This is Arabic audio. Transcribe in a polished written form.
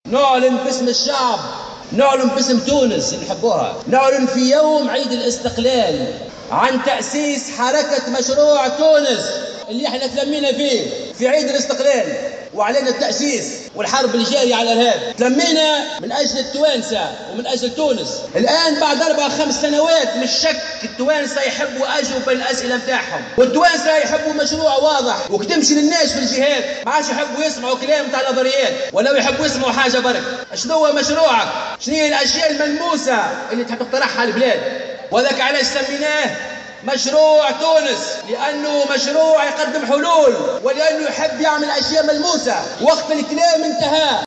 نعلن باسم الشعب، نعلن باسم تونس اللي نحبوها، نعلن في يوم عيد الاستقلال عن تأسيس حركة مشروع تونس اللي احنا تلمينا فيه في عيد الاستقلال وعلينا التأسيس والحرب الجارية على الإرهاب. تلمينا من أجل التوانسة ومن أجل تونس. الآن بعد 4-5 سنوات مش شك التوانسة يحبوا أجوبة الأسئلة متاعهم، والتوانسة يحبوا مشروع واضح وكتمشي للناس في الجهات، ما عادش يحبوا يسمعوا كلام تاع نظريات ولا يحبوا يسمعوا حاجة برك. شنو هو مشروعك؟ شنو هي الأشياء الملموسة اللي تحب تقترحها على البلاد؟ وذاك علاش سميناه مشروع تونس، لأنه مشروع يقدم حلول ولأنه يحب يعمل أشياء ملموسة. وقت الكلام انتهى.